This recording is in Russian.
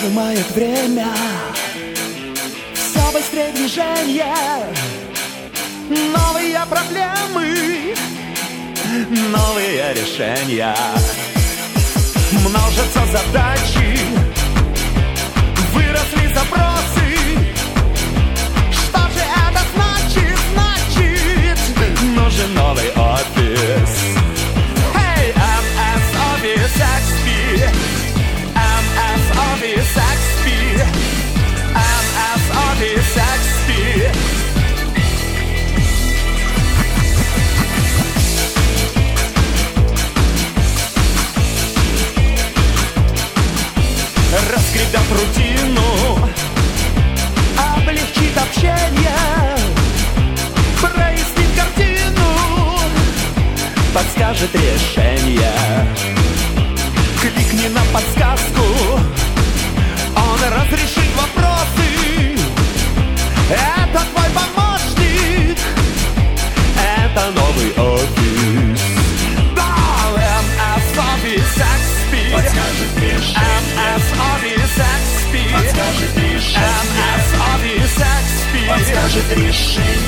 сжимает время. Все быстрее движение, новые проблемы, новые решения. Множатся задачи, выросли запросы. Что же это значит? Значит, нужен новый офис. Hey, MS Office XP, MS Office XP, MS Office XP. Раскрепят рутину, облегчит общение, прояснит картину, подскажет решение. Кликни на подсказку, он разрешит вопросы. Это твой помощник, это новый офис. MS Office XP подскажет решение. MS Office XP подскажет решение. MS Office XP подскажет решение.